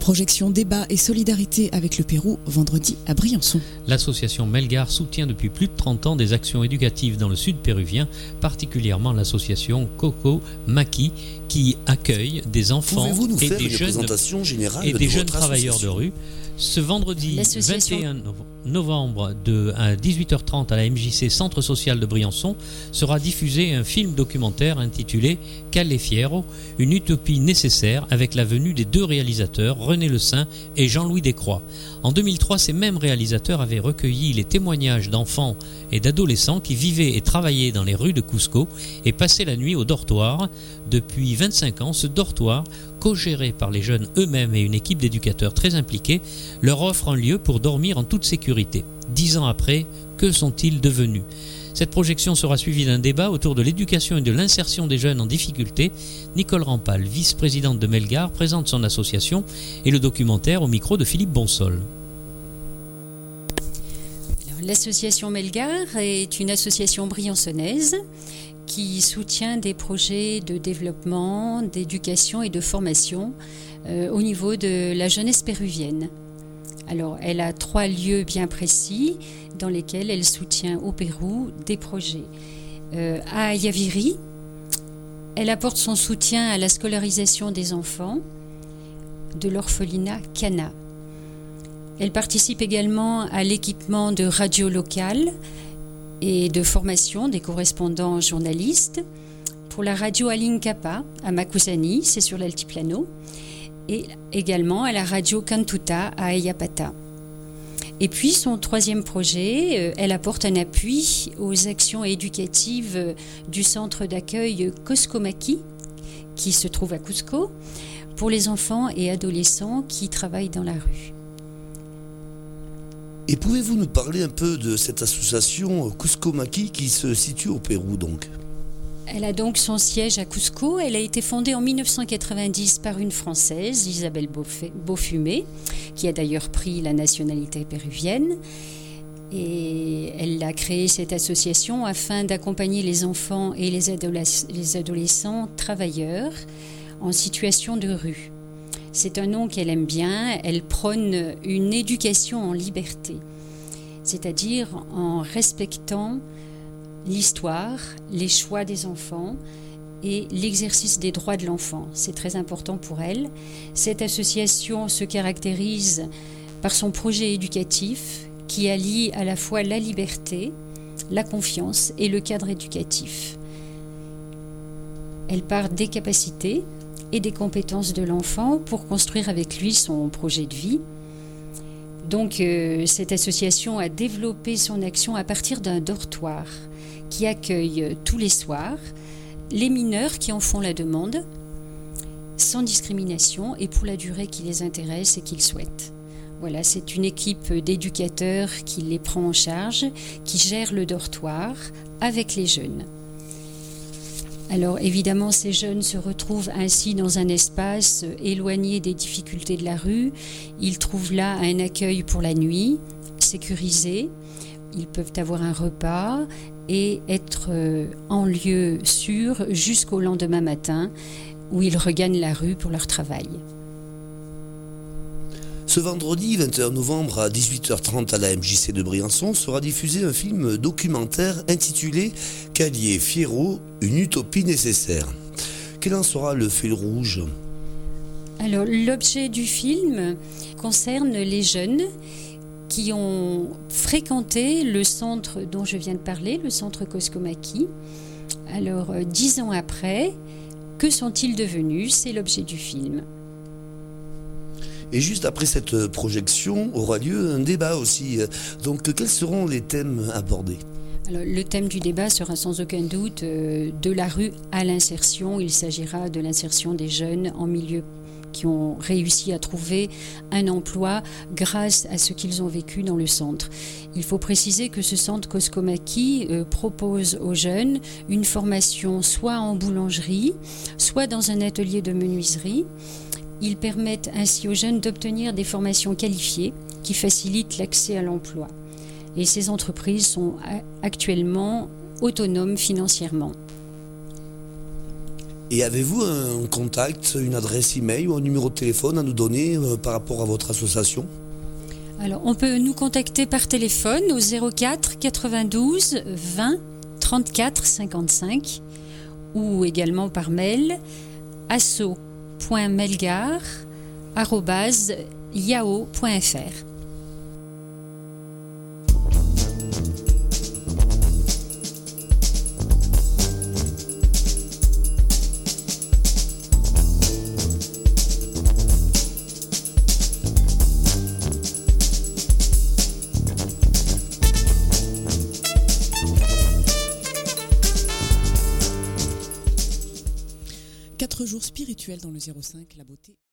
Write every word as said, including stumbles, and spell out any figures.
Projection, débat et solidarité avec le Pérou, vendredi à Briançon. L'association Melgar soutient depuis plus de trente ans des actions éducatives dans le sud péruvien, particulièrement l'association Coco Maki, qui accueille des enfants et des jeunes, et des jeunes travailleurs de rue. Ce vendredi vingt et un novembre de, à dix-huit heures trente à la M J C Centre Social de Briançon sera diffusé un film documentaire intitulé Calle Fierro, une utopie nécessaire, avec la venue des deux réalisateurs René Le Saint et Jean-Louis Descroix. En deux mille trois, ces mêmes réalisateurs avaient recueilli les témoignages d'enfants et d'adolescents qui vivaient et travaillaient dans les rues de Cusco et passaient la nuit au dortoir. Depuis vingt-cinq ans, ce dortoir, co-géré par les jeunes eux-mêmes et une équipe d'éducateurs très impliqués, leur offre un lieu pour dormir en toute sécurité. Dix ans après, que sont-ils devenus ? Cette projection sera suivie d'un débat autour de l'éducation et de l'insertion des jeunes en difficulté. Nicole Rampal, vice-présidente de Melgar, présente son association et le documentaire au micro de Philippe Bonsol. Alors, l'association Melgar est une association briançonnaise qui soutient des projets de développement, d'éducation et de formation euh, au niveau de la jeunesse péruvienne. Alors, elle a trois lieux bien précis dans lesquels elle soutient au Pérou des projets. Euh, à Ayaviri, elle apporte son soutien à la scolarisation des enfants de l'orphelinat Cana. Elle participe également à l'équipement de radios locales et de formation des correspondants journalistes pour la radio Alincapa à Macusani, c'est sur l'altiplano, et également à la radio Cantuta à Ayapata. Et puis son troisième projet, elle apporte un appui aux actions éducatives du centre d'accueil Cusco Maki, qui se trouve à Cusco, pour les enfants et adolescents qui travaillent dans la rue. Et pouvez-vous nous parler un peu de cette association Cusco Maki qui se situe au Pérou donc ? Elle a donc son siège à Cusco. Elle a été fondée en mille neuf cent quatre-vingt-dix par une Française, Isabelle Beaufumé, qui a d'ailleurs pris la nationalité péruvienne. Et elle a créé cette association afin d'accompagner les enfants et les, adoles- les adolescents travailleurs en situation de rue. C'est un nom qu'elle aime bien. Elle prône une éducation en liberté, c'est-à-dire en respectant l'histoire, les choix des enfants et l'exercice des droits de l'enfant. C'est très important pour elle. Cette association se caractérise par son projet éducatif qui allie à la fois la liberté, la confiance et le cadre éducatif. Elle part des capacités et des compétences de l'enfant pour construire avec lui son projet de vie. Donc, euh, cette association a développé son action à partir d'un dortoir qui accueille tous les soirs les mineurs qui en font la demande, sans discrimination et pour la durée qui les intéresse et qu'ils souhaitent. Voilà, c'est une équipe d'éducateurs qui les prend en charge, qui gère le dortoir avec les jeunes. Alors évidemment, ces jeunes se retrouvent ainsi dans un espace éloigné des difficultés de la rue. Ils trouvent là un accueil pour la nuit, sécurisé. Ils peuvent avoir un repas et être en lieu sûr jusqu'au lendemain matin où ils regagnent la rue pour leur travail. Ce vendredi vingt et un novembre à dix-huit heures trente à la M J C de Briançon sera diffusé un film documentaire intitulé Calle Fierro, une utopie nécessaire. Quel en sera le fil rouge ? Alors, l'objet du film concerne les jeunes qui ont fréquenté le centre dont je viens de parler, le centre Cusco Maki. Alors, euh, dix ans après, que sont-ils devenus ? C'est l'objet du film. Et juste après cette projection aura lieu un débat aussi. Donc, quels seront les thèmes abordés ? Alors, le thème du débat sera sans aucun doute euh, de la rue à l'insertion. Il s'agira de l'insertion des jeunes en milieu qui ont réussi à trouver un emploi grâce à ce qu'ils ont vécu dans le centre. Il faut préciser que ce centre Cusco Maki euh, propose aux jeunes une formation soit en boulangerie, soit dans un atelier de menuiserie. Ils permettent ainsi aux jeunes d'obtenir des formations qualifiées qui facilitent l'accès à l'emploi. Et ces entreprises sont actuellement autonomes financièrement. Et avez-vous un contact, une adresse email ou un numéro de téléphone à nous donner euh, par rapport à votre association ? Alors, on peut nous contacter par téléphone au zéro quatre quatre-vingt-douze vingt trente-quatre cinquante-cinq ou également par mail asso point melgar arobase yahoo point fr. Quatre jours spirituels dans le zéro cinq, la beauté.